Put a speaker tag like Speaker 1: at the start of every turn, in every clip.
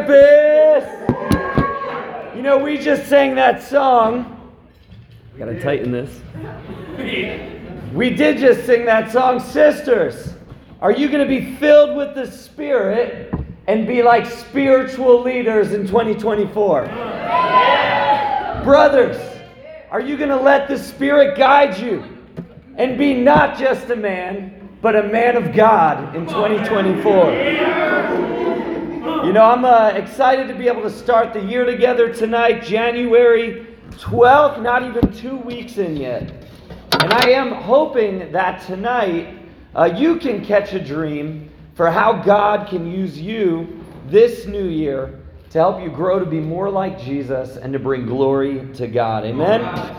Speaker 1: campus! You know, we just sang that song. Gotta tighten this. We did just sing that song, Sisters. Are you going to be filled with the Spirit and be like spiritual leaders in 2024? Brothers, are you going to let the Spirit guide you and be not just a man, but a man of God in 2024? You know, I'm excited to be able to start the year together tonight, January 12th, not even 2 weeks in yet. And I am hoping that tonight you can catch a dream for how God can use you this new year to help you grow to be more like Jesus and to bring glory to God. Amen?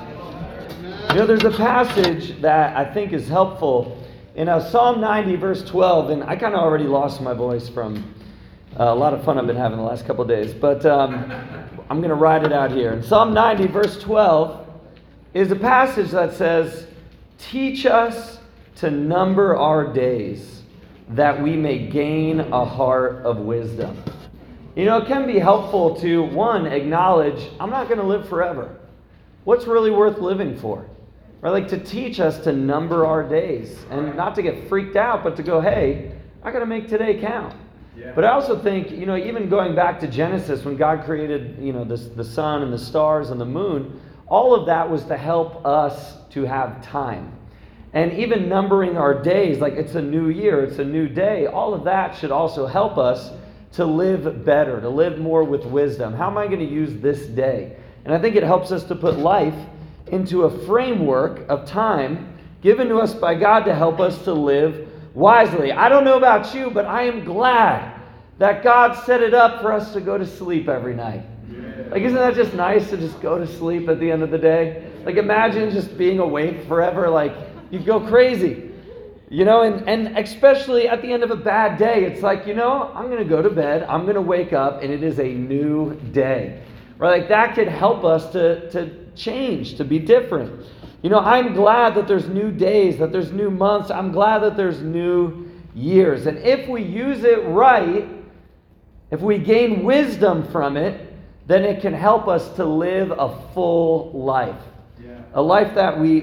Speaker 1: You know, there's a passage that I think is helpful in Psalm 90, verse 12, and I kind of already lost my voice from a lot of fun I've been having the last couple of days, but I'm going to ride it out here. In Psalm 90, verse 12, is a passage that says, "Teach us to number our days, that we may gain a heart of wisdom." You know, it can be helpful to, one, acknowledge, I'm not going to live forever. What's really worth living for? Or like to teach us to number our days, and not to get freaked out, but to go, hey, I got to make today count. Yeah. But I also think, you know, even going back to Genesis, when God created, you know, the sun and the stars and the moon, all of that was to help us to have time. And even numbering our days, like it's a new year, it's a new day, all of that should also help us to live better, to live more with wisdom. How am I going to use this day? And I think it helps us to put life into a framework of time given to us by God to help us to live wisely. I don't know about you, but I am glad that God set it up for us to go to sleep every night. Like, isn't that just nice to just go to sleep at the end of the day? Like, imagine just being awake forever. Like, you'd go crazy. You know, and especially at the end of a bad day, it's like, you know, I'm going to go to bed, I'm going to wake up, and it is a new day. Right? Like, that could help us to change, to be different. You know, I'm glad that there's new days, that there's new months. I'm glad that there's new years. And if we use it right, if we gain wisdom from it, then it can help us to live a full life. Yeah. A life that we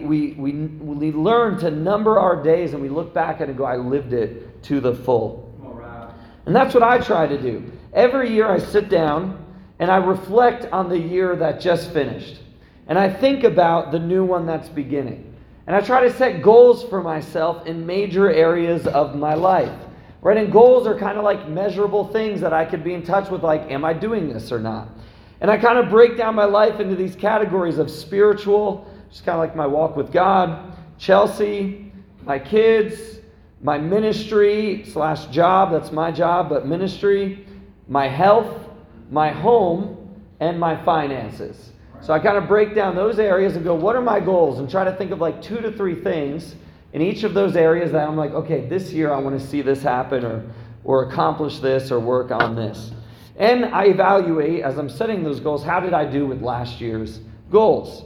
Speaker 1: learn to number our days and we look back at it and go, I lived it to the full. Right. And that's what I try to do. Every year I sit down and I reflect on the year that just finished. And I think about the new one that's beginning. And I try to set goals for myself in major areas of my life. Right? And goals are kind of like measurable things that I could be in touch with, like, am I doing this or not? And I kind of break down my life into these categories of spiritual, just kind of like my walk with God, Chelsea, my kids, my ministry / job, that's my job, but ministry, my health, my home, and my finances. So I kind of break down those areas and go, what are my goals? And try to think of like 2 to 3 things in each of those areas that I'm like, okay, this year I want to see this happen or accomplish this or work on this. And I evaluate, as I'm setting those goals, how did I do with last year's goals?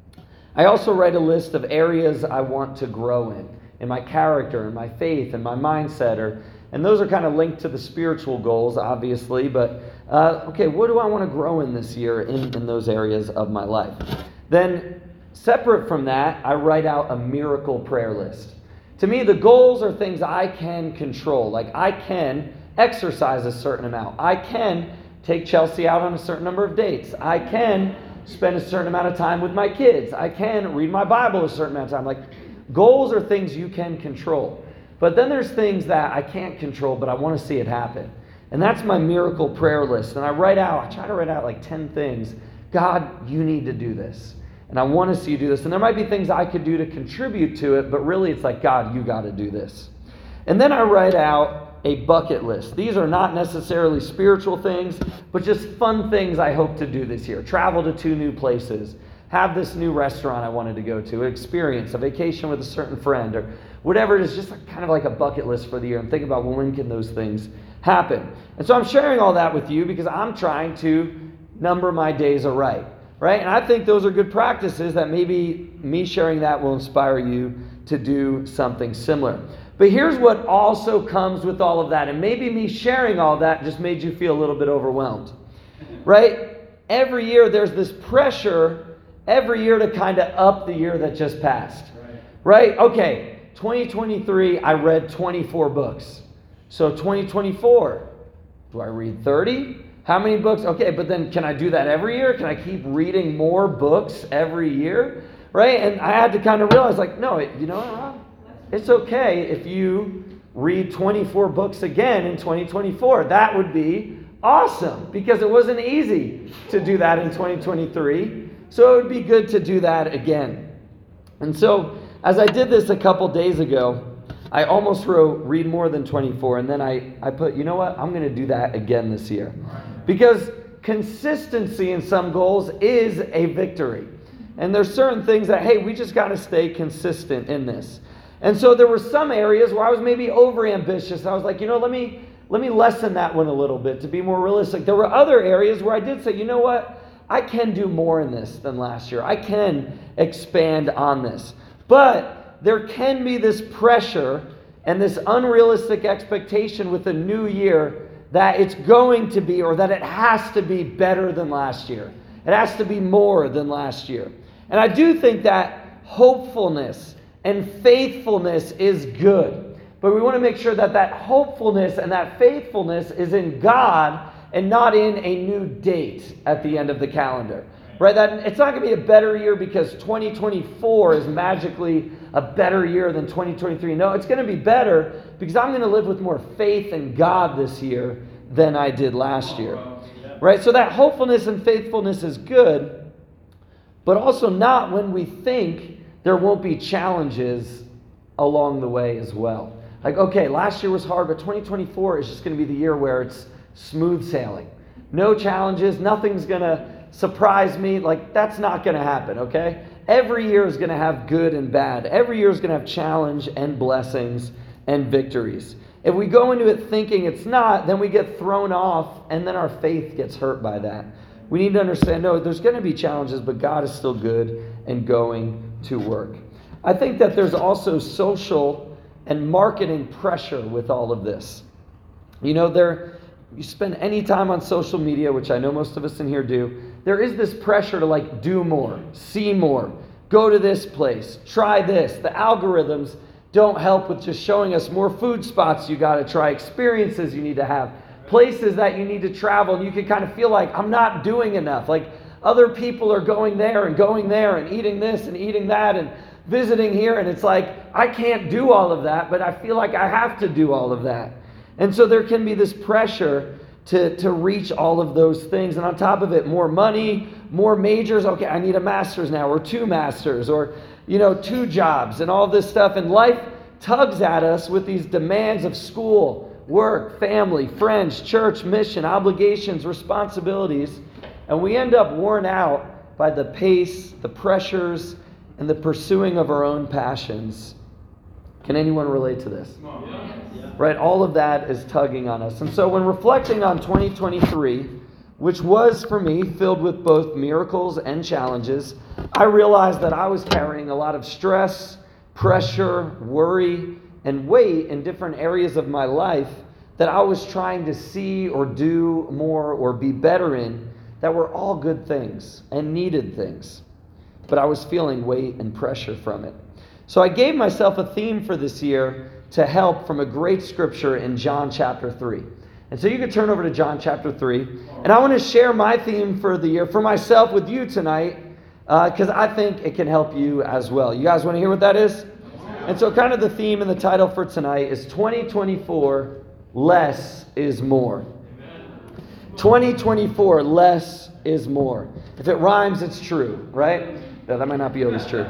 Speaker 1: I also write a list of areas I want to grow in my character, in my faith, in my mindset. And those are kind of linked to the spiritual goals, obviously, but okay, what do I want to grow in this year in those areas of my life? Then, separate from that, I write out a miracle prayer list. To me, the goals are things I can control. Like, I can exercise a certain amount. I can take Chelsea out on a certain number of dates. I can spend a certain amount of time with my kids. I can read my Bible a certain amount of time. Like, goals are things you can control. But then there's things that I can't control, but I want to see it happen. And that's my miracle prayer list. And I try to write out like 10 things. God, you need to do this. And I want to see you do this. And there might be things I could do to contribute to it, but really it's like, God, you got to do this. And then I write out a bucket list. These are not necessarily spiritual things, but just fun things I hope to do this year. Travel to 2 new places. Have this new restaurant I wanted to go to. Experience a vacation with a certain friend or whatever it is, just kind of like a bucket list for the year. And think about, well, when can those things happen? And so I'm sharing all that with you because I'm trying to number my days aright. Right? And I think those are good practices that maybe me sharing that will inspire you to do something similar. But here's what also comes with all of that. And maybe me sharing all that just made you feel a little bit overwhelmed. Right? Every year there's this pressure every year to kind of up the year that just passed. Right? Okay, 2023, I read 24 books. So 2024, do I read 30? How many books? Okay, but then can I do that every year? Can I keep reading more books every year? Right? And I had to kind of realize, like, no, you know what, Rob? It's okay if you read 24 books again in 2024. That would be awesome, because it wasn't easy to do that in 2023. So it would be good to do that again. And so as I did this a couple days ago, I almost wrote read more than 24, and then I put, you know what, I'm going to do that again this year. Because consistency in some goals is a victory. And there's certain things that, hey, we just got to stay consistent in this. And so there were some areas where I was maybe over ambitious. I was like, you know, let me lessen that one a little bit to be more realistic. There were other areas where I did say, you know what, I can do more in this than last year. I can expand on this. But there can be this pressure and this unrealistic expectation with a new year that it's going to be, or that it has to be better than last year. It has to be more than last year. And I do think that hopefulness and faithfulness is good. But we want to make sure that that hopefulness and that faithfulness is in God and not in a new date at the end of the calendar. Right? That it's not going to be a better year because 2024 is magically a better year than 2023. No, it's going to be better because I'm going to live with more faith in God this year than I did last year. Right? So that hopefulness and faithfulness is good, but also not when we think there won't be challenges along the way as well. Like, okay, last year was hard, but 2024 is just going to be the year where it's smooth sailing. No challenges, nothing's going to surprise me. Like, that's not going to happen, okay? Every year is going to have good and bad. Every year is going to have challenge and blessings and victories. If we go into it thinking it's not, then we get thrown off, and then our faith gets hurt by that. We need to understand, no, there's going to be challenges, but God is still good and going to work. I think that there's also social and marketing pressure with all of this. You know, you spend any time on social media, which I know most of us in here do, there is this pressure to like do more, see more, go to this place, try this. The algorithms don't help with just showing us more food spots you got to try, experiences you need to have, places that you need to travel, and you can kind of feel like I'm not doing enough. Like other people are going there and eating this and eating that and visiting here, and it's like I can't do all of that, but I feel like I have to do all of that. And so there can be this pressure to reach all of those things. And on top of it, more money, more majors. Okay, I need a master's now, or 2 masters, or 2 jobs, and all this stuff. And life tugs at us with these demands of school, work, family, friends, church, mission, obligations, responsibilities. And we end up worn out by the pace, the pressures, and the pursuing of our own passions. Can anyone relate to this? Right? All of that is tugging on us. And so when reflecting on 2023, which was for me filled with both miracles and challenges, I realized that I was carrying a lot of stress, pressure, worry, and weight in different areas of my life that I was trying to see or do more or be better in, that were all good things and needed things. But I was feeling weight and pressure from it. So I gave myself a theme for this year to help from a great scripture in John chapter 3. And so you can turn over to John chapter 3. And I want to share my theme for the year, for myself, with you tonight, because I think it can help you as well. You guys want to hear what that is? And so kind of the theme and the title for tonight is 2024, Less is More. 2024, less is more. If it rhymes, it's true, right? That might not be always true.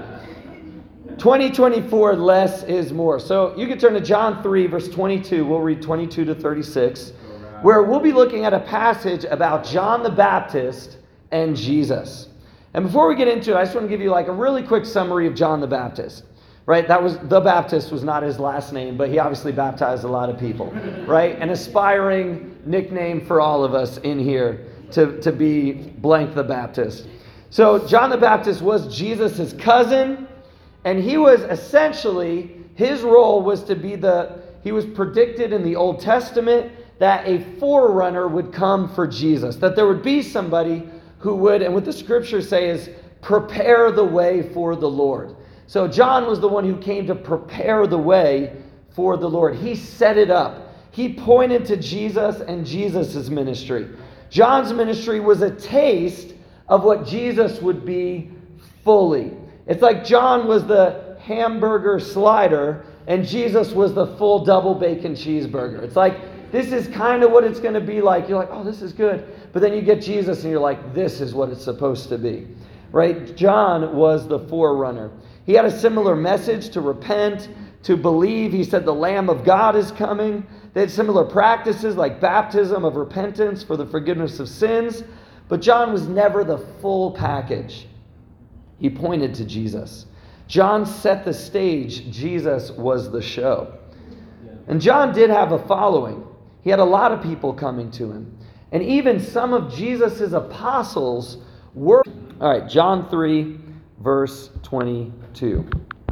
Speaker 1: 2024, less is more. So you can turn to John 3, verse 22. We'll read 22 to 36, where we'll be looking at a passage about John the Baptist and Jesus. And before we get into it, I just want to give you like a really quick summary of John the Baptist. Right? The Baptist was not his last name, but he obviously baptized a lot of people. Right? An aspiring nickname for all of us in here to be blank the Baptist. So John the Baptist was Jesus' cousin, and he was essentially His role was to be he was predicted in the Old Testament that a forerunner would come for Jesus, that there would be somebody who would, and what the scriptures say is, prepare the way for the Lord. So John was the one who came to prepare the way for the Lord. He set it up. He pointed to Jesus and Jesus' ministry. John's ministry was a taste of what Jesus would be fully. It's like John was the hamburger slider and Jesus was the full double bacon cheeseburger. It's like, this is kind of what it's going to be like. You're like, oh, this is good. But then you get Jesus and you're like, this is what it's supposed to be. Right? John was the forerunner. He had a similar message to repent, to believe. He said the Lamb of God is coming. They had similar practices like baptism of repentance for the forgiveness of sins. But John was never the full package. He pointed to Jesus. John set the stage. Jesus was the show. And John did have a following. He had a lot of people coming to him. And even some of Jesus' apostles were... All right, John 3, verse 22.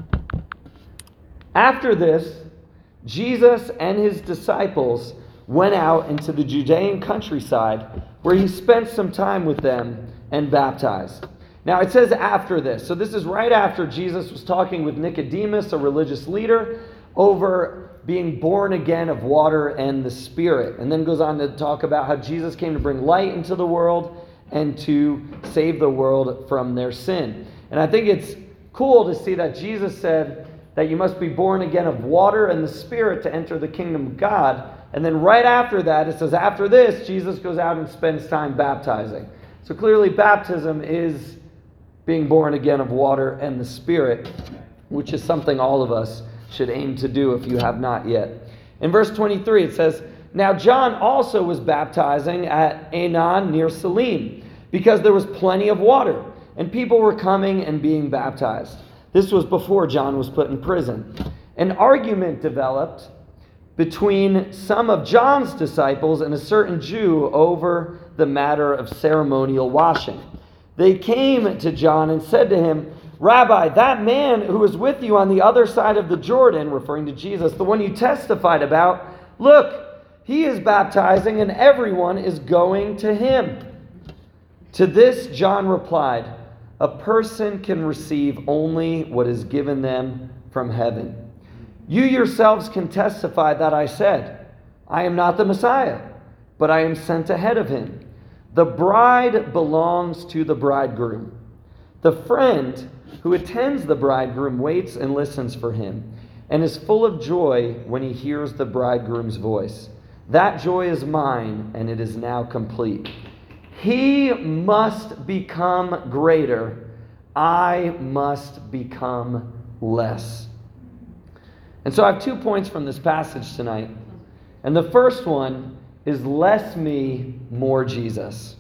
Speaker 1: After this, Jesus and his disciples went out into the Judean countryside, where he spent some time with them and baptized. Now it says after this. So this is right after Jesus was talking with Nicodemus, a religious leader, over being born again of water and the Spirit. And then goes on to talk about how Jesus came to bring light into the world and to save the world from their sin. And I think it's cool to see that Jesus said that you must be born again of water and the Spirit to enter the kingdom of God. And then right after that, it says after this, Jesus goes out and spends time baptizing. So clearly baptism is being born again of water and the Spirit, which is something all of us should aim to do if you have not yet. In verse 23, it says, now John also was baptizing at Aenon near Salim, because there was plenty of water, and people were coming and being baptized. This was before John was put in prison. An argument developed between some of John's disciples and a certain Jew over the matter of ceremonial washing. They came to John and said to him, Rabbi, that man who was with you on the other side of the Jordan, referring to Jesus, the one you testified about, look, he is baptizing and everyone is going to him. To this John replied, a person can receive only what is given them from heaven. You yourselves can testify that I said, I am not the Messiah, but I am sent ahead of him. The bride belongs to the bridegroom. The friend who attends the bridegroom waits and listens for him, and is full of joy when he hears the bridegroom's voice. That joy is mine, and it is now complete. He must become greater. I must become less. And so I have 2 points from this passage tonight. And the first one is less me, more Jesus.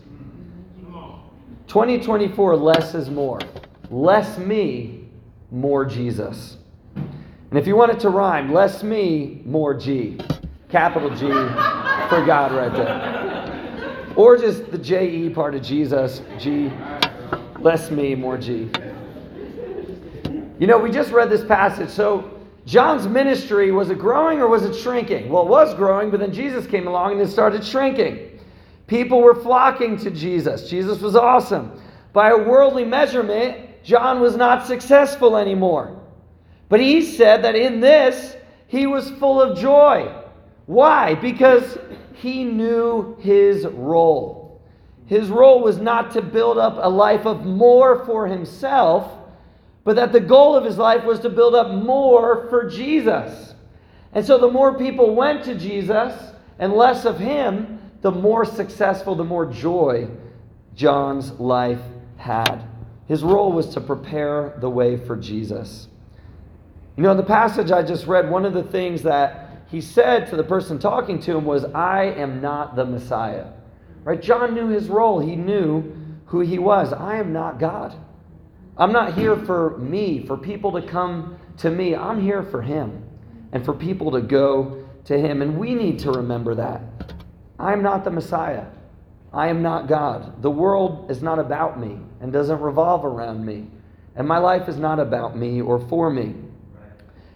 Speaker 1: 2024, less is more. Less me, more Jesus. And if you want it to rhyme, less me, more G. Capital G for God right there. Or just the J-E part of Jesus, G, less me, more G. You know, we just read this passage. So John's ministry, was it growing or was it shrinking? Well, it was growing, but then Jesus came along and it started shrinking. People were flocking to Jesus. Jesus was awesome. By a worldly measurement, John was not successful anymore. But he said that in this, he was full of joy. Why? Because he knew his role. His role was not to build up a life of more for himself, but that the goal of his life was to build up more for Jesus. And so the more people went to Jesus and less of him, the more successful, the more joy John's life had. His role was to prepare the way for Jesus. You know, in the passage I just read, one of the things that he said to the person talking to him was, I am not the Messiah. Right? John knew his role. He knew who he was. I am not God. I'm not here for me, for people to come to me. I'm here for him and for people to go to him. And we need to remember that. I'm not the Messiah. I am not God. The world is not about me and doesn't revolve around me. And my life is not about me or for me.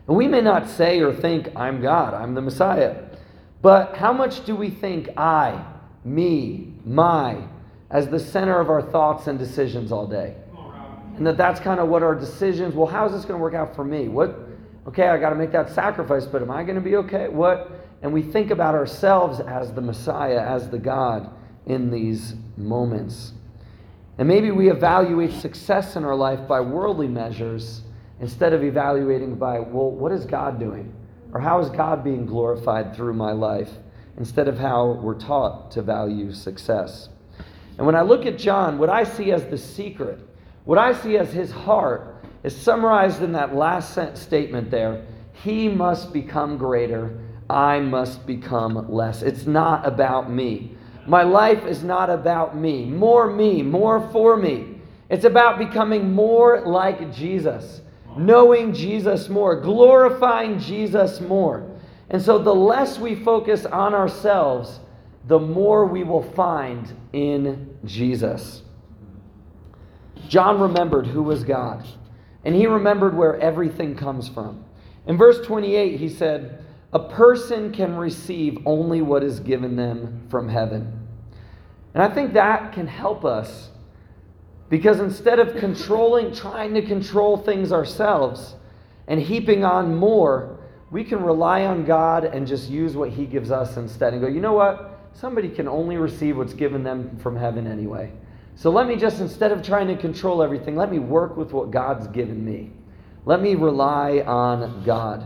Speaker 1: And we may not say or think, I'm God, I'm the Messiah. But how much do we think I, me, my, as the center of our thoughts and decisions all day? And that's kind of what our decisions, well, how is this going to work out for me? Okay, I got to make that sacrifice, but am I going to be okay? And we think about ourselves as the Messiah, as the God in these moments. And maybe we evaluate success in our life by worldly measures instead of evaluating by, well, what is God doing? Or how is God being glorified through my life? Instead of how we're taught to value success. And when I look at John, what I see as the secret, what I see as his heart, is summarized in that last statement there. He must become greater. I must become less. It's not about me. My life is not about me, more for me. It's about becoming more like Jesus, knowing Jesus more, glorifying Jesus more. And so the less we focus on ourselves, the more we will find in Jesus. John remembered who was God, and he remembered where everything comes from. In verse 28, he said, a person can receive only what is given them from heaven. And I think that can help us, because instead of trying to control things ourselves and heaping on more, we can rely on God and just use what he gives us instead and go, you know what? Somebody can only receive what's given them from heaven anyway. So let me just, instead of trying to control everything, let me work with what God's given me. Let me rely on God.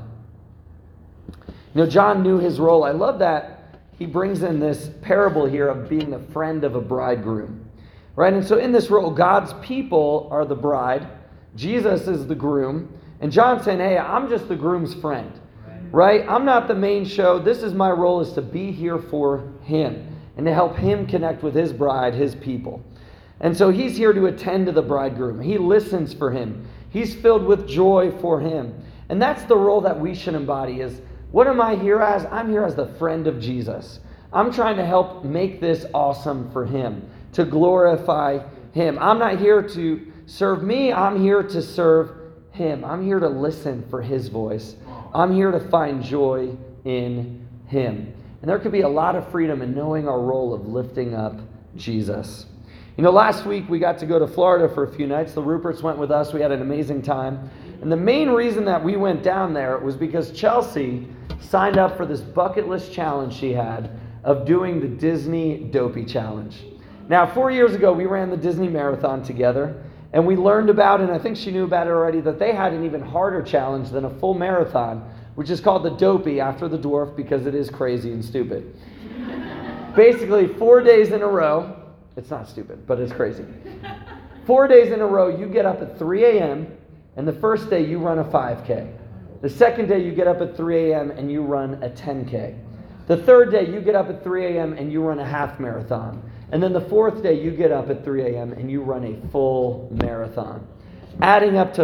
Speaker 1: You know, John knew his role. I love that he brings in this parable here of being a friend of a bridegroom. Right? And so in this role, God's people are the bride. Jesus is the groom. And John's saying, hey, I'm just the groom's friend. Right? I'm not the main show. This is my role, is to be here for him and to help him connect with his bride, his people. And so he's here to attend to the bridegroom. He listens for him. He's filled with joy for him. And that's the role that we should embody, is what am I here as? I'm here as the friend of Jesus. I'm trying to help make this awesome for him, to glorify him. I'm not here to serve me. I'm here to serve him. I'm here to listen for his voice. I'm here to find joy in him. And there could be a lot of freedom in knowing our role of lifting up Jesus. You know, last week we got to go to Florida for a few nights. The Ruperts went with us. We had an amazing time. And the main reason that we went down there was because Chelsea signed up for this bucket list challenge she had of doing the Disney Dopey Challenge. Now, 4 years ago, we ran the Disney Marathon together, and we learned about, and I think she knew about it already, that they had an even harder challenge than a full marathon, which is called the Dopey, after the dwarf, because it is crazy and stupid. Basically, 4 days in a row, it's not stupid, but it's crazy. 4 days in a row, you get up at 3 a.m., and the first day you run a 5K. The second day you get up at 3 a.m. and you run a 10K. The third day you get up at 3 a.m. and you run a half marathon. And then the fourth day you get up at 3 a.m. and you run a full marathon, adding up to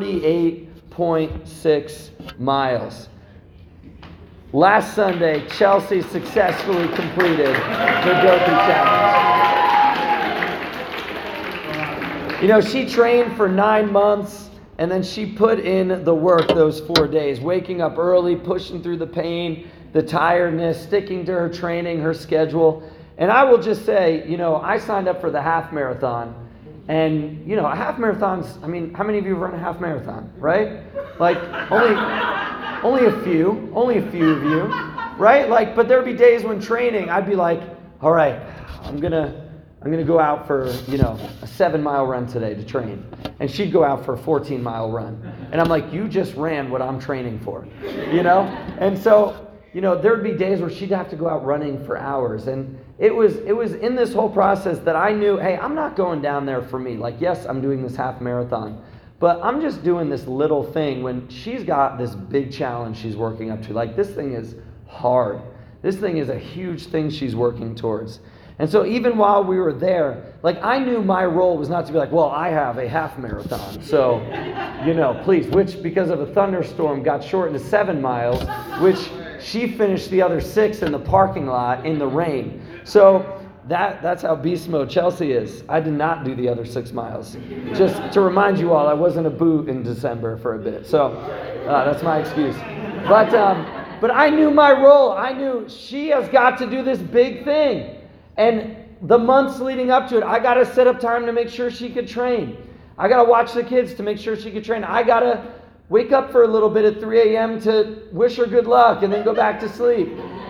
Speaker 1: 48.6 miles. Last Sunday, Chelsea successfully completed her Dopey Challenge. You know, she trained for 9 months, and then she put in the work those 4 days, waking up early, pushing through the pain, the tiredness, sticking to her training, her schedule. And I will just say, you know, I signed up for the half marathon. And, you know, a half marathon's, I mean, how many of you have run a half marathon, right? Like, only a few of you, right? Like, but there'd be days when training, I'd be like, all right, I'm gonna go out for, you know, a 7-mile run today to train. And she'd go out for a 14-mile run. And I'm like, you just ran what I'm training for, you know? And so, you know, there'd be days where she'd have to go out running for hours. And it was in this whole process that I knew, hey, I'm not going down there for me. Like, yes, I'm doing this half marathon, but I'm just doing this little thing when she's got this big challenge she's working up to. Like, this thing is hard. This thing is a huge thing she's working towards. And so even while we were there, like, I knew my role was not to be like, well, I have a half marathon, so, you know, please, which because of a thunderstorm got shortened to 7 miles, which she finished the other 6 in the parking lot in the rain. So that's how beast mode Chelsea is. I did not do the other 6 miles. Just to remind you all, I wasn't a boot in December for a bit. So that's my excuse. But I knew my role. I knew she has got to do this big thing. And the months leading up to it, I got to set up time to make sure she could train. I got to watch the kids to make sure she could train. I got to wake up for a little bit at 3 a.m. to wish her good luck and then go back to sleep.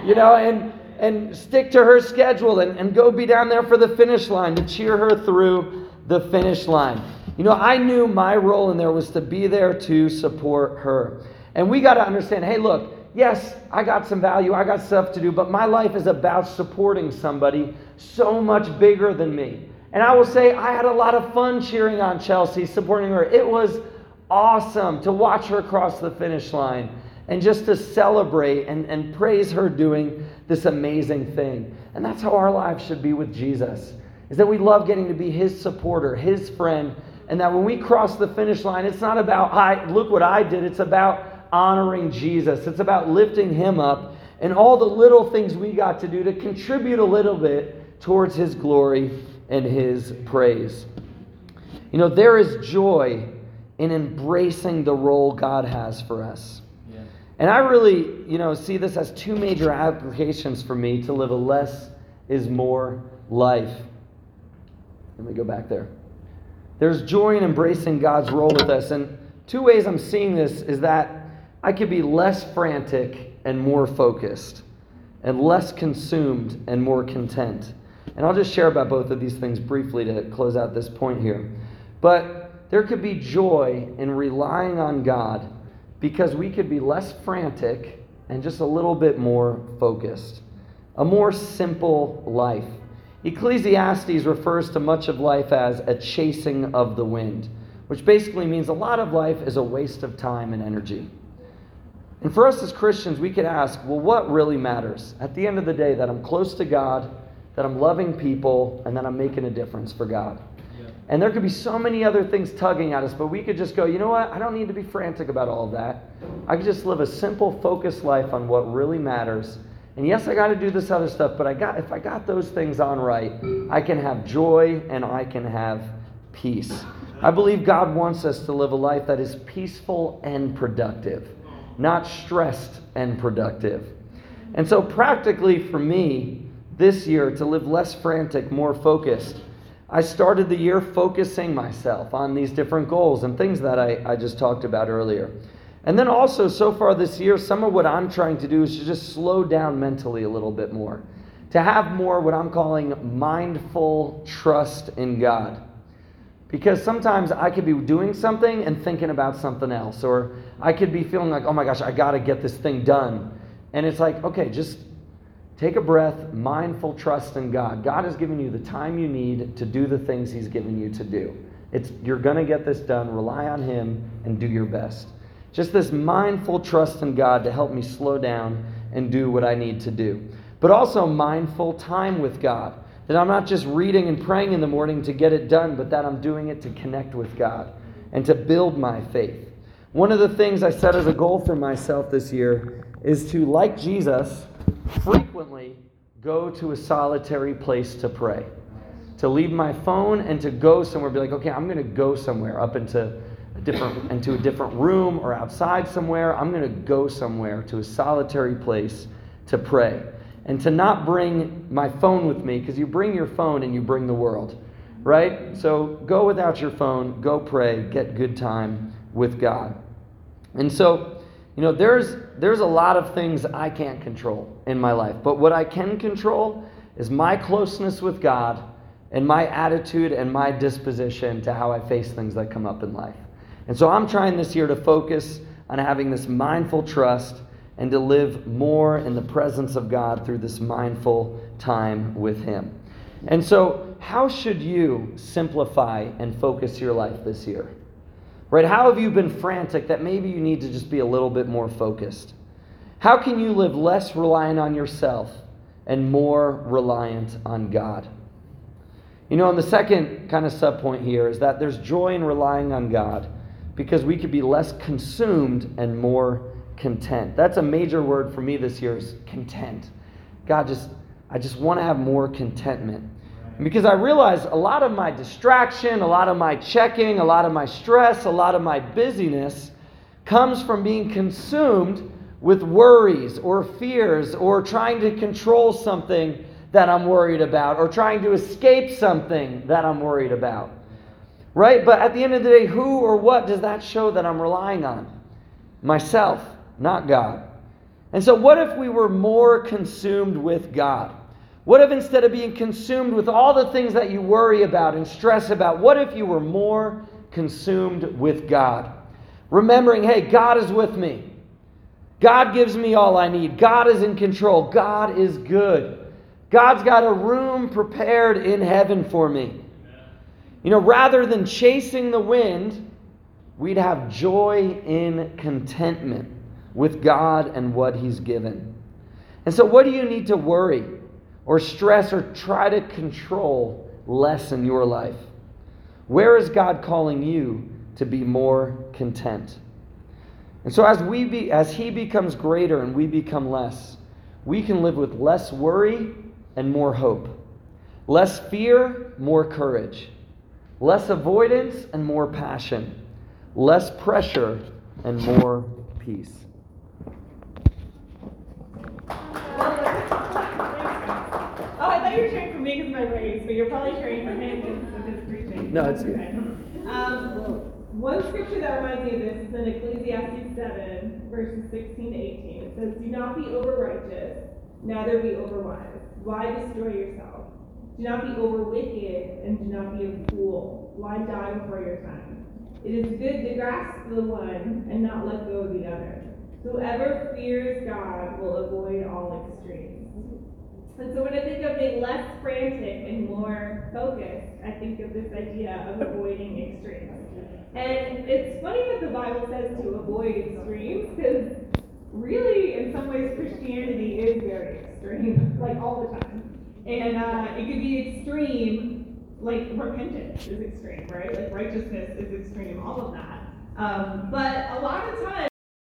Speaker 1: And stick to her schedule and go be down there for the finish line to cheer her through the finish line. I knew my role in there was to be there to support her. And we got to understand, hey, look, yes, I got some value, I got stuff to do, but my life is about supporting somebody so much bigger than me. And I will say I had a lot of fun cheering on Chelsea, supporting her. It was awesome to watch her cross the finish line and just to celebrate and praise her doing this amazing thing. And that's how our lives should be with Jesus, is that we love getting to be his supporter, his friend, and that when we cross the finish line, it's not about, look what I did. It's about honoring Jesus. It's about lifting him up and all the little things we got to do to contribute a little bit towards his glory and his praise. There is joy in embracing the role God has for us. And I really, see this as 2 major applications for me to live a less is more life. Let me go back there. There's joy in embracing God's role with us. And 2 ways I'm seeing this is that I could be less frantic and more focused, and less consumed and more content. And I'll just share about both of these things briefly to close out this point here. But there could be joy in relying on God, because we could be less frantic and just a little bit more focused. A more simple life. Ecclesiastes refers to much of life as a chasing of the wind, which basically means a lot of life is a waste of time and energy. And for us as Christians, we could ask, well, what really matters? At the end of the day, that I'm close to God, that I'm loving people, and that I'm making a difference for God. And there could be so many other things tugging at us, but we could just go, you know what? I don't need to be frantic about all of that. I could just live a simple, focused life on what really matters. And yes, I got to do this other stuff, but if I got those things on right, I can have joy and I can have peace. I believe God wants us to live a life that is peaceful and productive, not stressed and productive. And so practically for me, this year, to live less frantic, more focused, I started the year focusing myself on these different goals and things that I just talked about earlier. And then also, so far this year, some of what I'm trying to do is to just slow down mentally a little bit more. To have more what I'm calling mindful trust in God. Because sometimes I could be doing something and thinking about something else. Or I could be feeling like, oh my gosh, I got to get this thing done. And it's like, okay, just take a breath, mindful trust in God. God has given you the time you need to do the things he's given you to do. You're going to get this done. Rely on him and do your best. Just this mindful trust in God to help me slow down and do what I need to do. But also mindful time with God. That I'm not just reading and praying in the morning to get it done, but that I'm doing it to connect with God and to build my faith. One of the things I set as a goal for myself this year is to, like Jesus, frequently go to a solitary place to pray. To leave my phone and to go somewhere, be like, okay, I'm going to go somewhere up into a different room or outside somewhere. I'm going to go somewhere to a solitary place to pray. And to not bring my phone with me, because you bring your phone and you bring the world, right? So go without your phone, go pray, get good time with God. And so, there's a lot of things I can't control in my life. But what I can control is my closeness with God and my attitude and my disposition to how I face things that come up in life. And so I'm trying this year to focus on having this mindful trust and to live more in the presence of God through this mindful time with him. And so how should you simplify and focus your life this year? Right? How have you been frantic that maybe you need to just be a little bit more focused? How can you live less reliant on yourself and more reliant on God? And the second kind of subpoint here is that there's joy in relying on God because we could be less consumed and more content. That's a major word for me this year, is content. God, I just want to have more contentment. And because I realize a lot of my distraction, a lot of my checking, a lot of my stress, a lot of my busyness comes from being consumed with worries or fears or trying to control something that I'm worried about or trying to escape something that I'm worried about. Right? But at the end of the day, who or what does that show that I'm relying on? Myself, not God. And so what if we were more consumed with God? What if instead of being consumed with all the things that you worry about and stress about, what if you were more consumed with God? Remembering, hey, God is with me. God gives me all I need. God is in control. God is good. God's got a room prepared in heaven for me. You know, rather than chasing the wind, we'd have joy in contentment with God and what He's given. And so what do you need to worry or stress or try to control less in your life? Where is God calling you to be more content? And so as He becomes greater and we become less, we can live with less worry and more hope. Less fear, more courage. Less avoidance and more passion. Less pressure and more peace.
Speaker 2: Oh, I thought you were cheering for me because of my race, but you're probably cheering for him because of his preaching.
Speaker 1: No, it's good.
Speaker 2: One scripture that reminds me of this is in Ecclesiastes 7, verses 16 to 18. It says, "Do not be over-righteous, neither be over-wise. Why destroy yourself? Do not be over-wicked, and do not be a fool. Why die before your time? It is good to grasp the one and not let go of the other. Whoever fears God will avoid all extremes." And so when I think of being less frantic and more focused, I think of this idea of avoiding extremes. And it's funny that the Bible says to avoid extremes, because really, in some ways, Christianity is very extreme, like all the time. And it could be extreme, like repentance is extreme, right? Like righteousness is extreme, all of that. But a lot of times,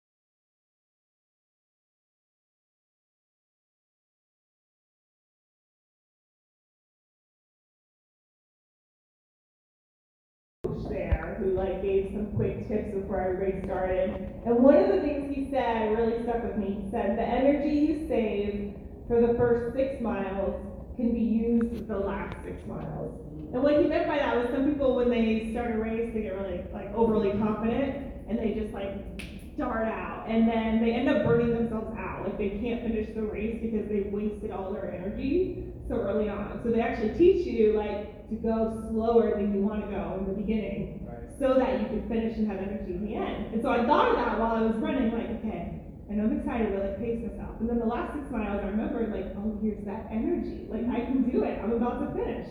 Speaker 2: there who like gave some quick tips before everybody started. And one of the things he said really stuck with me. He said, the energy you save for the first 6 miles can be used the last 6 miles. And what he meant by that was some people, when they start a race, they get really like overly confident and they just like dart out, and then they end up burning themselves out. Like they can't finish the race because they wasted all their energy so early on. So they actually teach you like to go slower than you want to go in the beginning, so that you can finish and have energy in the end. And so I thought of that while I was running, like, okay, I know I'm excited to like pace myself. And then the last 6 miles, I remembered like, oh, here's that energy. Like I can do it. I'm about to finish.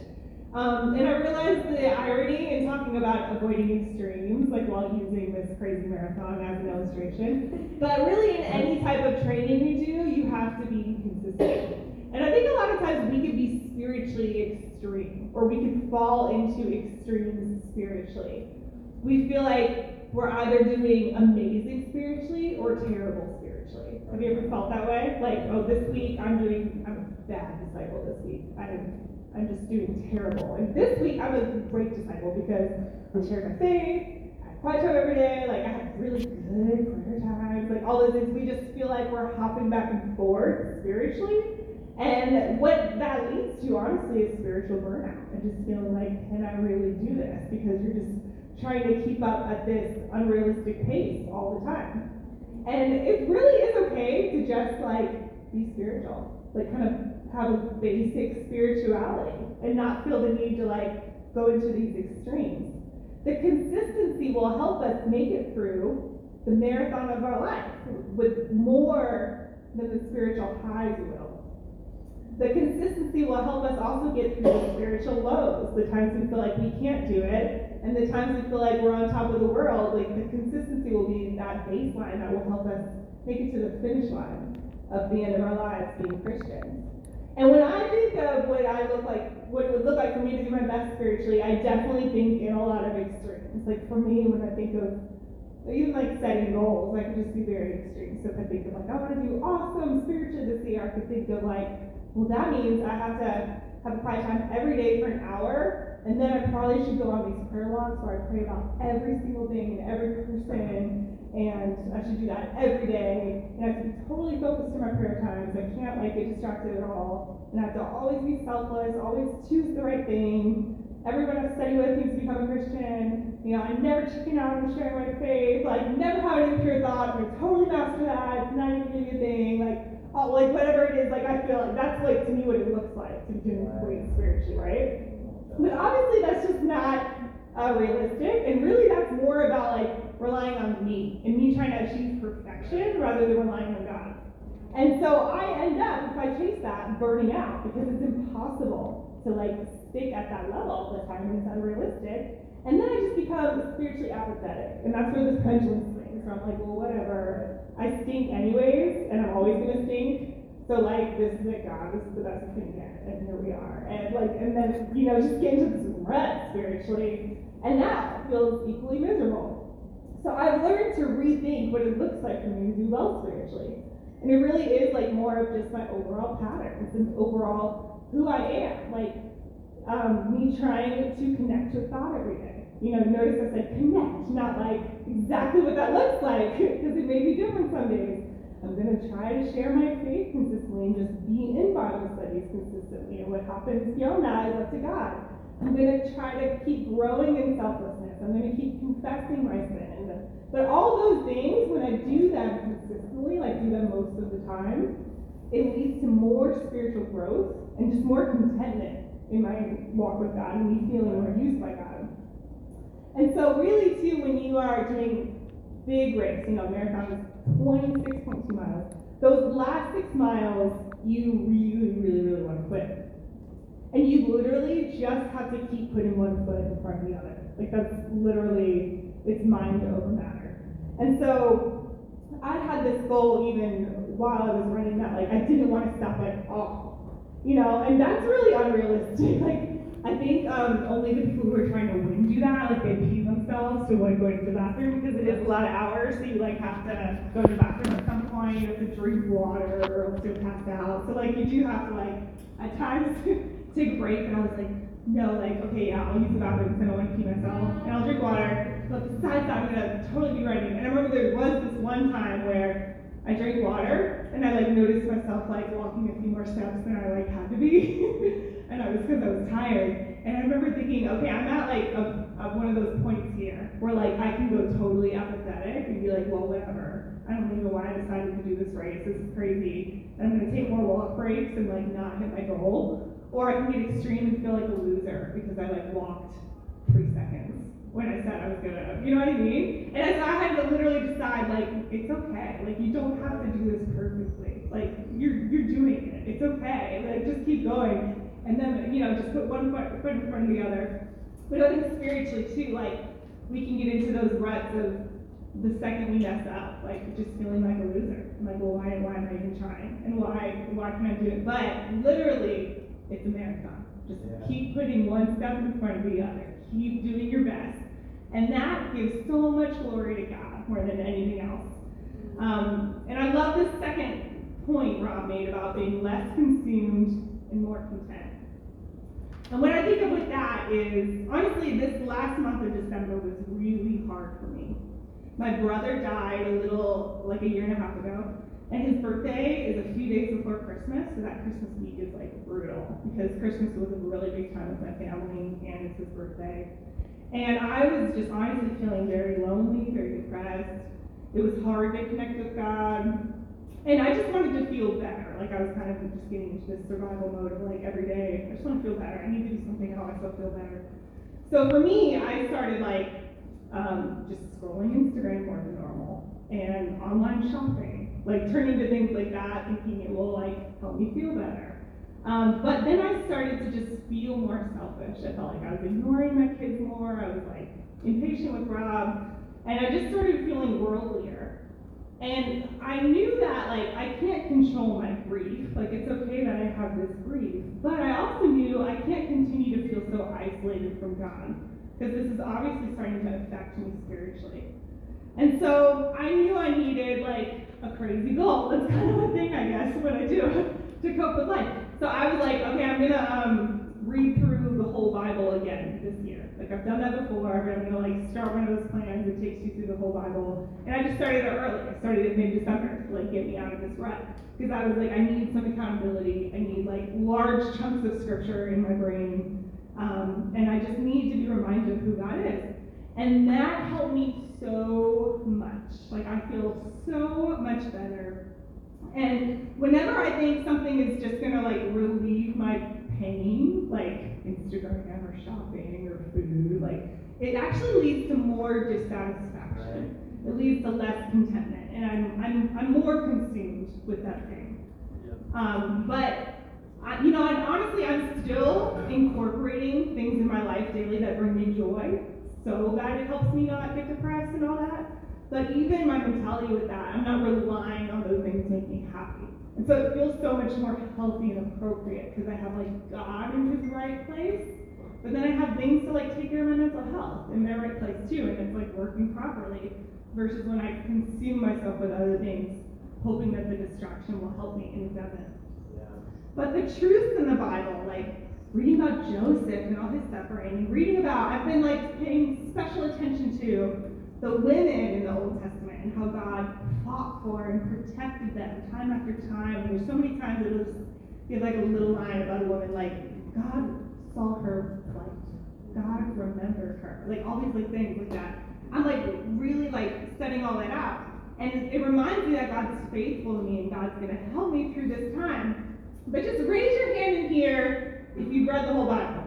Speaker 2: And I realized the irony in talking about avoiding extremes, like while using this crazy marathon as an illustration. But really, in any type of training you do, you have to be consistent. And I think a lot of times we can be spiritually extreme, or we can fall into extremes spiritually. We feel like we're either doing amazing spiritually or terrible spiritually. Have you ever felt that way? Like, oh, this week I'm a bad disciple this week. I'm just doing terrible. And this week I'm a great disciple because I shared my faith, I have quiet time every day, like I have really good prayer times, like all those things. We just feel like we're hopping back and forth spiritually. And what that leads to, honestly, is spiritual burnout. And just feeling like, can I really do this? Because you're just trying to keep up at this unrealistic pace all the time. And it really is okay to just like be spiritual, like kind of have a basic spirituality and not feel the need to like go into these extremes. The consistency will help us make it through the marathon of our life with more than the spiritual highs will. The consistency will help us also get through the spiritual lows, the times we feel like we can't do it, and the times we feel like we're on top of the world. Like the consistency will be that baseline that will help us make it to the finish line of the end of our lives being Christians. And when I think of what it would look like for me to do my best spiritually, I definitely think in a lot of extremes. Like for me, when I think of even like setting goals, I can just be very extreme. So if I think of like, I want to do awesome spiritually this year, I could think of like, Well, that means I have to have quiet time every day for an hour, and then I probably should go on these prayer walks where I pray about every single thing and every person, and I should do that every day, and I have to be totally focused in my prayer times. I can't get distracted at all, and I have to always be selfless, always choose the right thing. Everyone I study with needs to become a Christian. I never chicken out on sharing my faith. Never have an impure thought. I'm gonna totally master that. It's not even gonna be a thing. Whatever it is, I feel like that's to me what it looks like to be doing great spiritually, right? But obviously that's just not realistic, and really that's more about relying on me and me trying to achieve perfection rather than relying on God. And so I end up, if I chase that, burning out because it's impossible to stick at that level all the time, and it's unrealistic. And then I just become spiritually apathetic, and that's where this pendulum swings. So I'm well, whatever. I stink anyways, and I'm always gonna stink. So this is it, God. This is the best we can get, and here we are. And and then just get into this rut spiritually, and that feels equally miserable. So I've learned to rethink what it looks like for me to do well spiritually, and it really is more of just my overall patterns and overall who I am. Me trying to connect with God every day. Notice I said connect, not exactly what that looks like, because it may be different some days. I'm going to try to share my faith consistently and just be in Bible studies consistently, and what happens beyond that is up to God. I'm going to try to keep growing in selflessness. I'm going to keep confessing my sin. But all those things, when I do them consistently, do them most of the time, it leads to more spiritual growth and just more contentment in my walk with God and me feeling more used by God. And so really too, when you are doing big race, marathon is 26.2 miles, those last 6 miles, you really, really, really want to quit. And you literally just have to keep putting one foot in front of the other. That's literally, it's mind over matter. And so I had this goal even while I was running that, I didn't want to stop at all. And that's really unrealistic. I think only the people who are trying to win do that. They pee themselves to avoid going to the bathroom, because it is a lot of hours, so you have to go to the bathroom at some point, you have to drink water or else you'll pass out. So you do have to at times take a break, and I was no, okay, yeah, I'll use the bathroom because I don't want to pee myself, and I'll drink water, but besides that, I'm gonna totally be running. And I remember there was this one time where I drank water, and I noticed myself walking a few more steps than I had to be, and it was because I was tired. And I remember thinking, okay, I'm at one of those points here where I can go totally apathetic and be well, whatever. I don't even know why I decided to do this race. This is crazy. And I'm gonna take more walk breaks and not hit my goal, or I can get extreme and feel like a loser because I walked 3 seconds when I said I was gonna. You know what I mean? And so I had to literally decide it's okay. You don't have to do this perfectly. You're doing it. It's okay. Just keep going. And then, just put one foot in front of the other. But I think spiritually too, we can get into those ruts of the second we mess up, just feeling like a loser. I'm well, why am I even trying? And why can't I do it? But literally, it's a marathon. Just keep putting one step in front of the other. Keep doing your best. And that gives so much glory to God more than anything else. And I love this second point Rob made about being less consumed and more content. And what I think of with that is, honestly, this last month of December was really hard for me. My brother died a year and a half ago, and his birthday is a few days before Christmas, so that Christmas week is brutal, because Christmas was a really big time with my family, and it's his birthday. And I was just honestly feeling very lonely, very depressed. It was hard to connect with God. And I just wanted to feel better. I was kind of just getting into this survival mode of every day, I just want to feel better. I need to do something to help myself feel better. So for me, I started just scrolling Instagram more than normal, and online shopping, turning to things like that, thinking it will help me feel better. But then I started to just feel more selfish. I felt I was ignoring my kids more. I was impatient with Rob, and I just started feeling worldlier. And I knew that I can't control my grief. It's okay that I have this grief, but I also knew I can't continue to feel so isolated from God, because this is obviously starting to affect me spiritually. And so I knew I needed a crazy goal. That's kind of a thing, I guess, what I do to cope with life. So I was like, okay, I'm gonna read through the whole Bible again this year. Like I've done that before, but I'm gonna like start one of those plans that takes you through the whole Bible. And I just started it early. I started it mid-December to like get me out of this rut. Because I was like, I need some accountability. I need like large chunks of scripture in my brain. And I just need to be reminded of who God is. And that helped me so much. Like I feel so much better. And whenever I think something is just gonna like relieve my pain, like Instagram or shopping or food, like it actually leads to more dissatisfaction. It leads to less contentment, and I'm more consumed with that thing. But and honestly, I'm still incorporating things in my life daily that bring me joy, so that it helps me not get depressed and all that. But even my mentality with that, I'm not relying on those things to make me happy. And so it feels so much more healthy and appropriate because I have like God in his right place, but then I have things to like take care of my mental health in their right place too, and it's like working properly versus when I consume myself with other things, hoping that the distraction will help me, and it doesn't. But the truths in the Bible, like reading about Joseph and all his suffering, I've been like paying special attention to the women in the Old Testament and how God fought for and protected them time after time. And there's so many times that you have like a little line about a woman like, God saw her plight. God remembered her. Like all these like things like that. I'm like really like studying all that out. And it reminds me that God's faithful to me and God's going to help me through this time. But just raise your hand in here if you've read the whole Bible.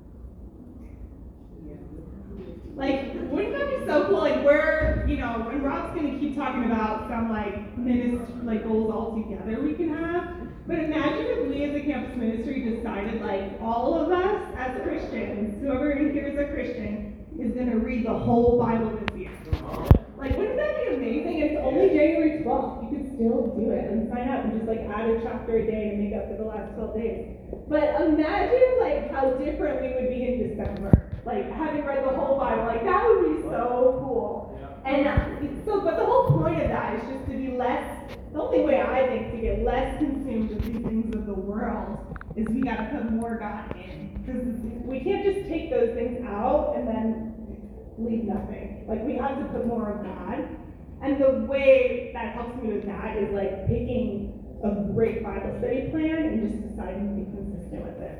Speaker 2: Like, wouldn't that be so cool? Like, when Rob's going to keep talking about some, like, goals all together we can have. But imagine if we as a campus ministry decided, like, all of us as Christians, whoever in here is a Christian, is going to read the whole Bible this year. Like, wouldn't that be amazing? It's only January 12th. You could still do it and sign up and just, like, add a chapter a day and make up for the last 12 days. But imagine, like, how different we would be in December. Like, having read the whole Bible, like, that would be so cool. And but the whole point of that is just to be the only way I think to get less consumed with these things of the world is we got to put more God in. Because we can't just take those things out and then leave nothing. Like, we have to put more of God. And the way that helps me with that is, like, picking a great Bible study plan and just deciding to be consistent with it.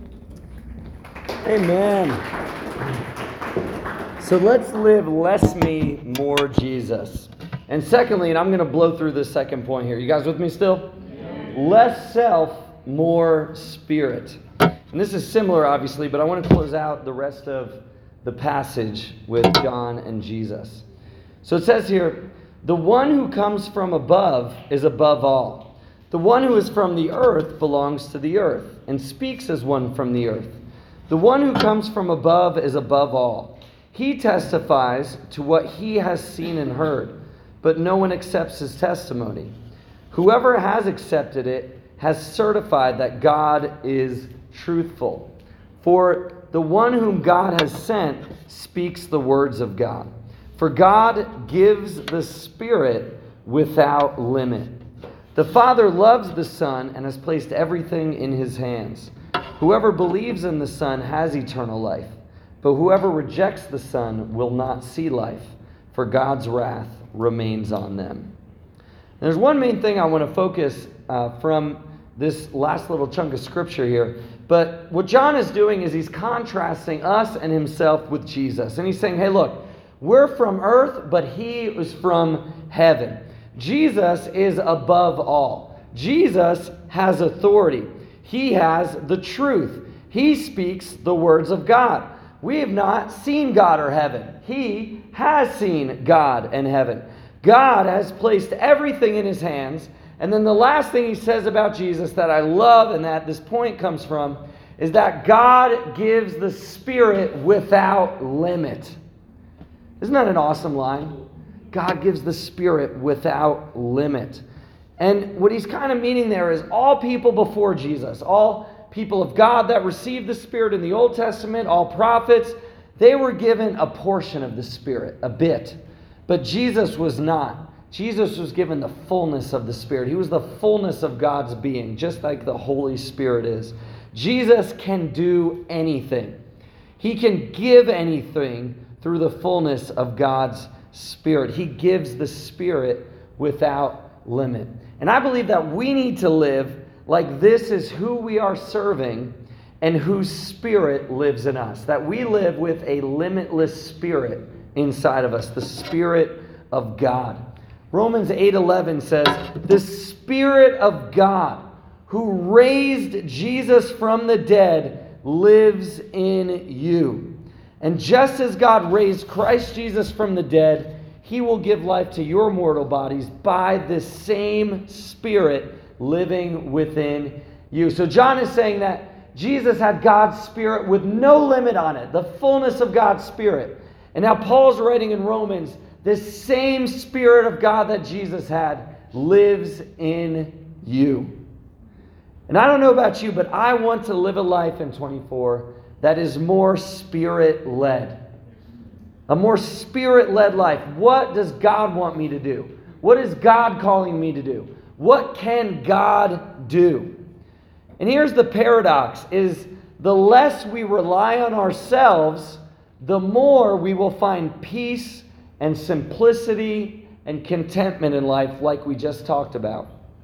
Speaker 1: Amen. So let's live less me, more Jesus. And secondly, and I'm going to blow through this second point here. You guys with me still? Yeah. Less self, more spirit. And this is similar, obviously, but I want to close out the rest of the passage with John and Jesus. So it says here, the one who comes from above is above all. The one who is from the earth belongs to the earth and speaks as one from the earth. The one who comes from above is above all. He testifies to what he has seen and heard, but no one accepts his testimony. Whoever has accepted it has certified that God is truthful. For the one whom God has sent speaks the words of God. For God gives the Spirit without limit. The Father loves the Son and has placed everything in his hands. Whoever believes in the Son has eternal life, but whoever rejects the Son will not see life, for God's wrath remains on them. There's one main thing I want to focus from this last little chunk of scripture here, but what John is doing is he's contrasting us and himself with Jesus. And he's saying, hey, look, we're from earth, but he is from heaven. Jesus is above all. Jesus has authority. He has the truth. He speaks the words of God. We have not seen God or heaven. He has seen God and heaven. God has placed everything in his hands. And then the last thing he says about Jesus that I love and that this point comes from is that God gives the Spirit without limit. Isn't that an awesome line? God gives the Spirit without limit. And what he's kind of meaning there is all people before Jesus, all people of God that received the Spirit in the Old Testament, all prophets, they were given a portion of the Spirit, a bit. But Jesus was not. Jesus was given the fullness of the Spirit. He was the fullness of God's being, just like the Holy Spirit is. Jesus can do anything. He can give anything through the fullness of God's Spirit. He gives the Spirit without limit. And I believe that we need to live like this is who we are serving and whose Spirit lives in us. That we live with a limitless Spirit inside of us, the Spirit of God. Romans 8:11 says, "The Spirit of God who raised Jesus from the dead lives in you. And just as God raised Christ Jesus from the dead, He will give life to your mortal bodies by the same Spirit living within you." So John is saying that Jesus had God's Spirit with no limit on it, the fullness of God's Spirit. And now Paul's writing in Romans, this same Spirit of God that Jesus had lives in you. And I don't know about you, but I want to live a life in 24 that is more Spirit-led. A more Spirit-led life. What does God want me to do? What is God calling me to do? What can God do? And here's the paradox, is the less we rely on ourselves, the more we will find peace and simplicity and contentment in life, like we just talked about.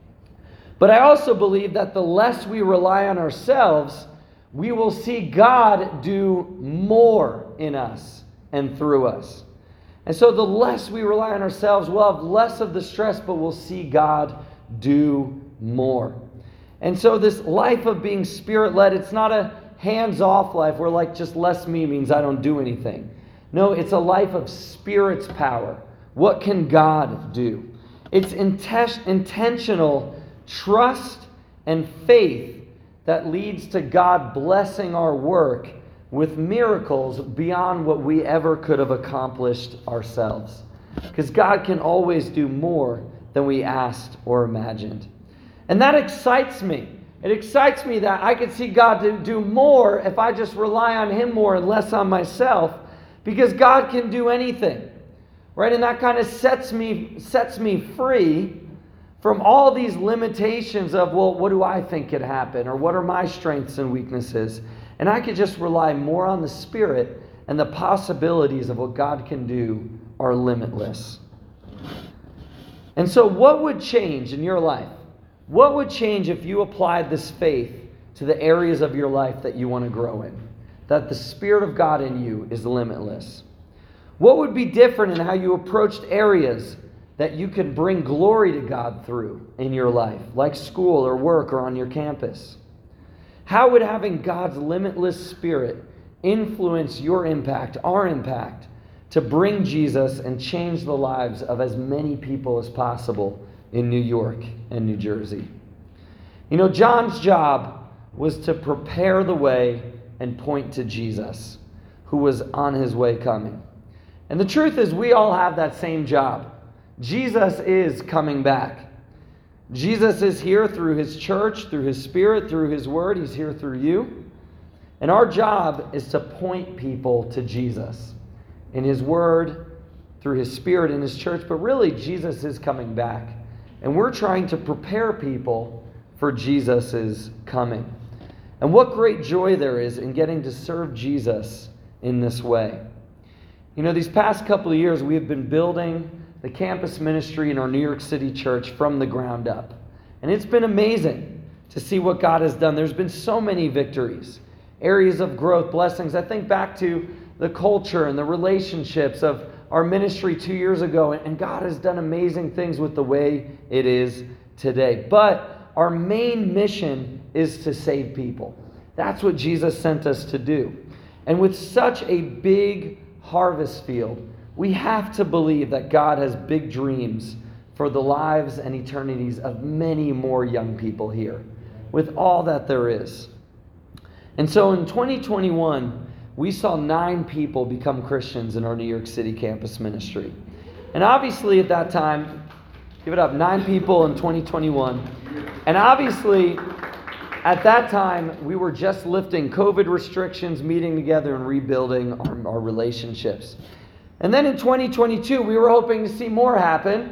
Speaker 1: But I also believe that the less we rely on ourselves, we will see God do more in us and through us. And so the less we rely on ourselves, we'll have less of the stress, but we'll see God do more. And so this life of being Spirit-led, it's not a hands-off life where like just less me means I don't do anything. No, it's a life of Spirit's power. What can God do? It's intentional trust and faith that leads to God blessing our work with miracles beyond what we ever could have accomplished ourselves. Because God can always do more than we asked or imagined. And that excites me. It excites me that I could see God do more if I just rely on Him more and less on myself, because God can do anything, right? And that kind of sets me free from all these limitations of, well, what do I think could happen? Or what are my strengths and weaknesses? And I could just rely more on the Spirit, and the possibilities of what God can do are limitless. And so what would change in your life? What would change if you applied this faith to the areas of your life that you want to grow in? That the Spirit of God in you is limitless. What would be different in how you approached areas that you could bring glory to God through in your life, like school or work or on your campus? How would having God's limitless Spirit influence your impact, our impact, to bring Jesus and change the lives of as many people as possible in New York and New Jersey? You know, John's job was to prepare the way and point to Jesus, who was on His way coming. And the truth is, we all have that same job. Jesus is coming back. Jesus is here through His church, through His Spirit, through His Word. He's here through you. And our job is to point people to Jesus in His Word, through His Spirit, in His church. But really, Jesus is coming back. And we're trying to prepare people for Jesus' coming. And what great joy there is in getting to serve Jesus in this way. You know, these past couple of years, we have been building the campus ministry in our New York City church from the ground up. And it's been amazing to see what God has done. There's been so many victories, areas of growth, blessings. I think back to the culture and the relationships of our ministry 2 years ago, and God has done amazing things with the way it is today. But our main mission is to save people. That's what Jesus sent us to do. And with such a big harvest field, we have to believe that God has big dreams for the lives and eternities of many more young people here, with all that there is. And so in 2021, we saw 9 people become Christians in our New York City campus ministry. And obviously at that time, give it up, 9 people in 2021. And obviously at that time, we were just lifting COVID restrictions, meeting together and rebuilding our relationships. And then in 2022, we were hoping to see more happen.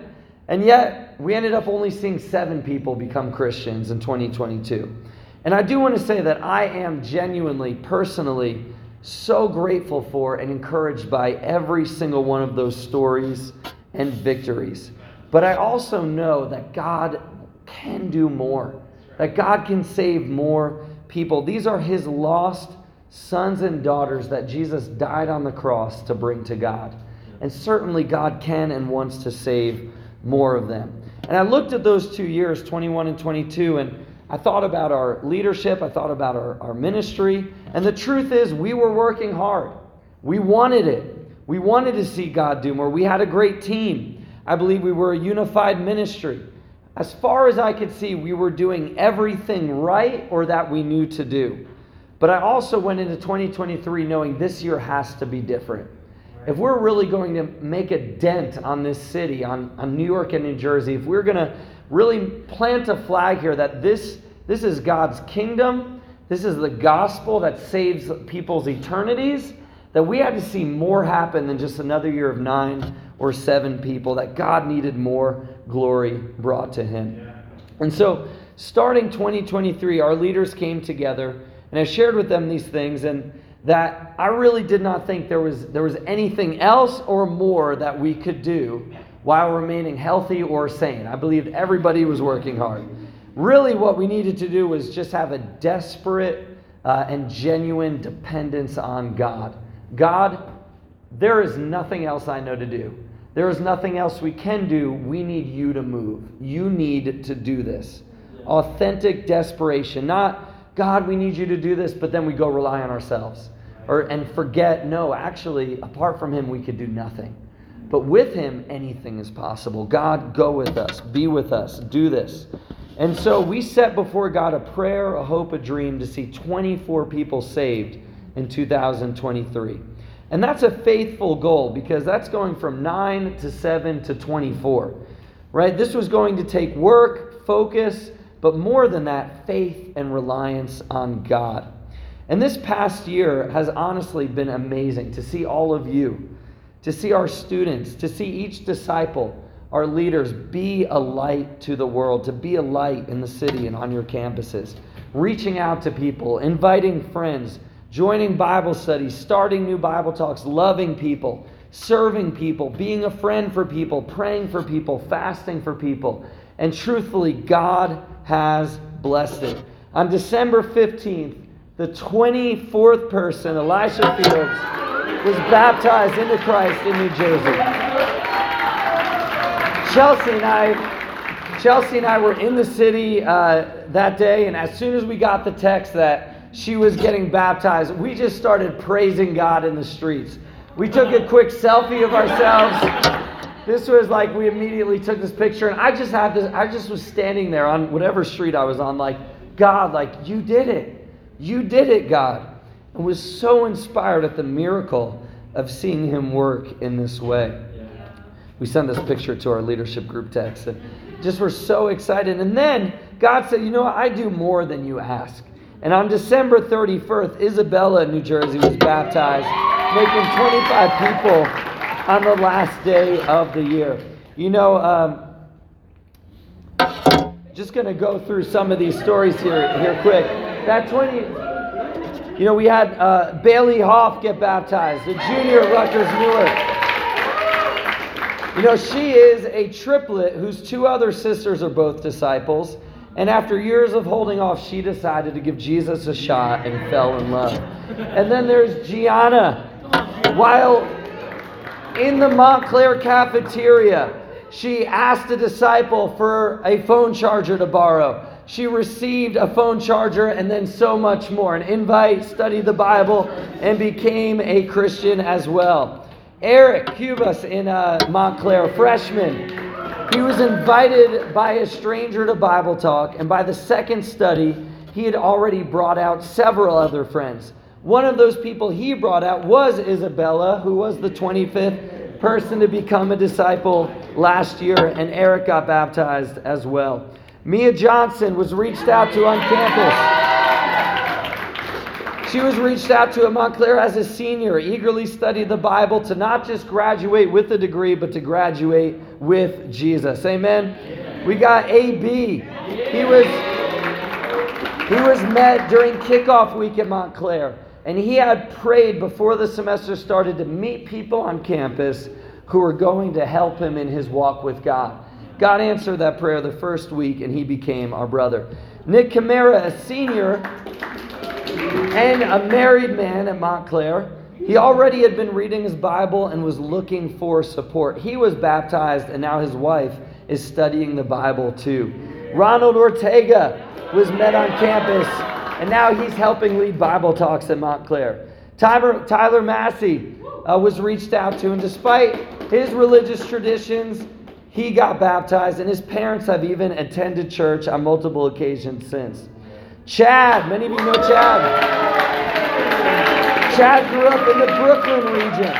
Speaker 1: And yet, we ended up only seeing 7 people become Christians in 2022. And I do want to say that I am genuinely, personally, so grateful for and encouraged by every single one of those stories and victories. But I also know that God can do more, that God can save more people. These are his lost sons and daughters that Jesus died on the cross to bring to God. And certainly God can and wants to save more of them. And I looked at those 2 years, 21 and 22, and I thought about our leadership, I thought about our ministry, and the truth is we were working hard. We wanted it. We wanted to see God do more. We had a great team. I believe we were a unified ministry. As far as I could see, we were doing everything right or that we knew to do. But I also went into 2023 knowing this year has to be different. If we're really going to make a dent on this city, on New York and New Jersey, if we're going to really plant a flag here that this is God's kingdom, this is the gospel that saves people's eternities, that we had to see more happen than just another year of 9 or 7 people, that God needed more glory brought to him. And so, starting 2023, our leaders came together, and I shared with them these things, and that I really did not think there was anything else or more that we could do while remaining healthy or sane. I believed everybody was working hard. Really what we needed to do was just have a desperate and genuine dependence on God. God, there is nothing else I know to do. There is nothing else we can do. We need you to move. You need to do this. Authentic desperation. Not, God, we need you to do this, but then we go rely on ourselves. And forget, no, actually, apart from him, we could do nothing. But with him, anything is possible. God, go with us. Be with us. Do this. And so we set before God a prayer, a hope, a dream to see 24 people saved in 2023. And that's a faithful goal because that's going from 9 to 7 to 24. Right? This was going to take work, focus, but more than that, faith and reliance on God. And this past year has honestly been amazing to see all of you, to see our students, to see each disciple, our leaders, be a light to the world, to be a light in the city and on your campuses, reaching out to people, inviting friends, joining Bible studies, starting new Bible talks, loving people, serving people, being a friend for people, praying for people, fasting for people. And truthfully, God has blessed it. On December 15th, the 24th person, Elisha Fields, was baptized into Christ in New Jersey. Chelsea and I were in the city that day, and as soon as we got the text that she was getting baptized, we just started praising God in the streets. We took a quick selfie of ourselves. This was like, we immediately took this picture, and I just was standing there on whatever street I was on, like, God, like, you did it. You did it, God. And was so inspired at the miracle of seeing him work in this way. We sent this picture to our leadership group text and just were so excited. And then God said, you know what? I do more than you ask. And on December 31st, Isabella, New Jersey, was baptized, making 25 people on the last day of the year. You know, just going to go through some of these stories here quick. We had Bailey Hoff get baptized, the junior at Rutgers Newark. You know, she is a triplet whose 2 other sisters are both disciples. And after years of holding off, she decided to give Jesus a shot and fell in love. And then there's Gianna. While in the Montclair cafeteria, she asked a disciple for a phone charger to borrow. She received a phone charger and then so much more. An invite, studied the Bible, and became a Christian as well. Eric Cubas in Montclair, freshman. He was invited by a stranger to Bible talk, and by the second study, he had already brought out several other friends. One of those people he brought out was Isabella, who was the 25th person to become a disciple last year, and Eric got baptized as well. Mia Johnson was reached out to on campus. She was reached out to at Montclair as a senior, eagerly studied the Bible to not just graduate with a degree, but to graduate with Jesus. Amen? We got AB. He was met during kickoff week at Montclair, and he had prayed before the semester started to meet people on campus who were going to help him in his walk with God. God answered that prayer the first week, and he became our brother. Nick Camara, a senior and a married man at Montclair. He already had been reading his Bible and was looking for support. He was baptized, and now his wife is studying the Bible too. Ronald Ortega was met on campus, and now he's helping lead Bible talks at Montclair. Tyler Massey was reached out to, and despite his religious traditions, he got baptized, and his parents have even attended church on multiple occasions since. Chad, many of you know Chad. Chad grew up in the Brooklyn region.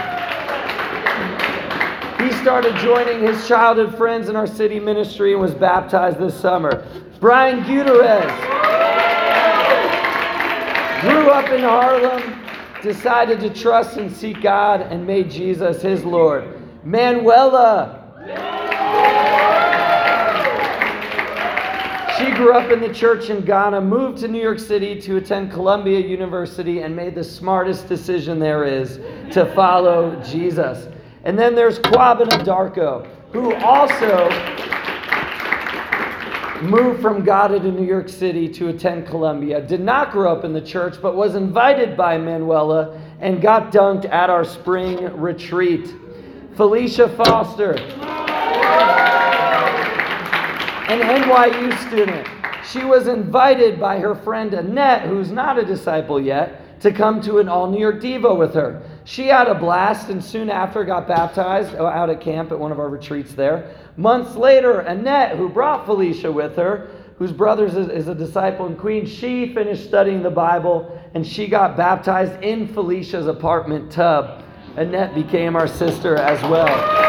Speaker 1: He started joining his childhood friends in our city ministry and was baptized this summer. Brian Gutierrez grew up in Harlem, decided to trust and seek God, and made Jesus his Lord. Manuela, she grew up in the church in Ghana, moved to New York City to attend Columbia University, and made the smartest decision there is to follow Jesus. And then there's Kwabena Darko, who also moved from Ghana to New York City to attend Columbia. Did not grow up in the church, but was invited by Manuela and got dunked at our spring retreat. Felicia Foster, an NYU student. She was invited by her friend Annette, who's not a disciple yet, to come to an all-New York Devo with her. She had a blast and soon after got baptized out at camp at one of our retreats there. Months later, Annette, who brought Felicia with her, whose brother is a disciple in Queens, she finished studying the Bible and she got baptized in Felicia's apartment tub. Annette became our sister as well.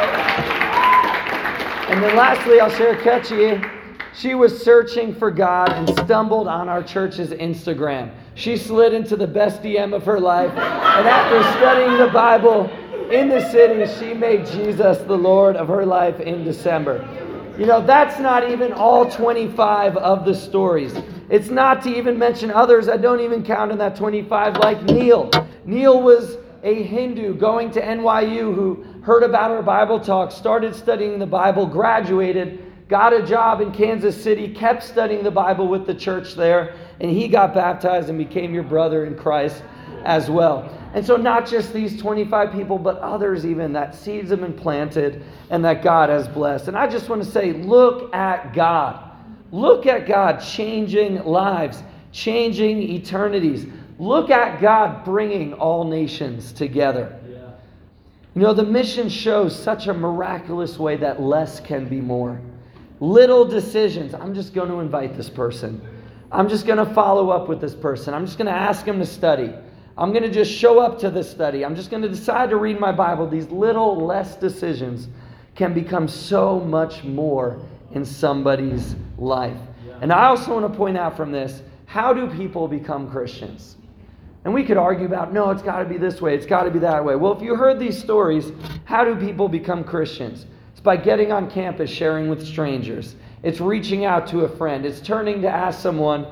Speaker 1: And then lastly, I'll share Ketchy. She was searching for God and stumbled on our church's Instagram. She slid into the best DM of her life, and after studying the Bible in the city, she made Jesus the Lord of her life in December. You know, that's not even all 25 of the stories. It's not to even mention others I don't even count in that 25, like Neil. Neil was a Hindu going to NYU who heard about our Bible talk, started studying the Bible, graduated, got a job in Kansas City, kept studying the Bible with the church there, and he got baptized and became your brother in Christ as well. And so not just these 25 people, but others even, that seeds have been planted and that God has blessed. And I just want to say, look at God. Look at God changing lives, changing eternities. Look at God bringing all nations together. You know, the mission shows such a miraculous way that less can be more. Little decisions. I'm just going to invite this person. I'm just going to follow up with this person. I'm just going to ask him to study. I'm going to just show up to this study. I'm just going to decide to read my Bible. These little less decisions can become so much more in somebody's life. And I also want to point out from this, how do people become Christians? And we could argue about, no, it's got to be this way, it's got to be that way. Well, if you heard these stories, how do people become Christians? It's by getting on campus, sharing with strangers. It's reaching out to a friend. It's turning to someone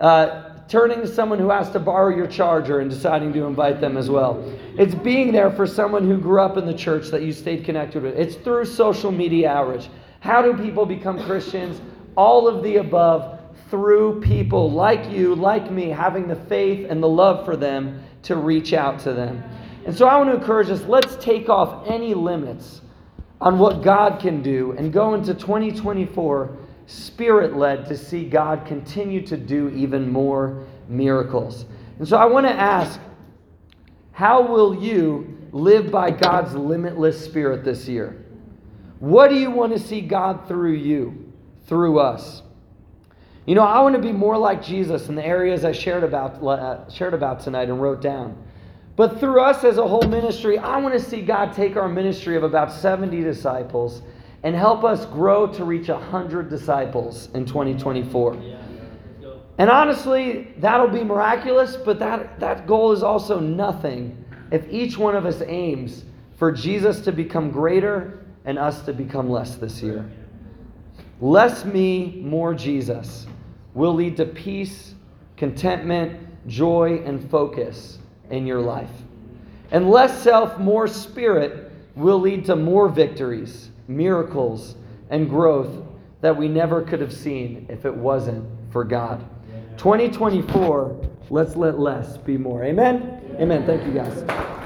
Speaker 1: who has to borrow your charger and deciding to invite them as well. It's being there for someone who grew up in the church that you stayed connected with. It's through social media outreach. How do people become Christians? All of the above, through people like you, like me, having the faith and the love for them to reach out to them. And so I want to encourage us, let's take off any limits on what God can do and go into 2024 Spirit-led to see God continue to do even more miracles. And so I want to ask, how will you live by God's limitless Spirit this year? What do you want to see God through you, through us? You know, I want to be more like Jesus in the areas I shared about tonight and wrote down. But through us as a whole ministry, I want to see God take our ministry of about 70 disciples and help us grow to reach 100 disciples in 2024. And honestly, that'll be miraculous, but that goal is also nothing if each one of us aims for Jesus to become greater and us to become less this year. Less me, more Jesus will lead to peace, contentment, joy, and focus in your life. And less self, more spirit will lead to more victories, miracles, and growth that we never could have seen if it wasn't for God. 2024, let's let less be more. Amen? Amen. Thank you, guys.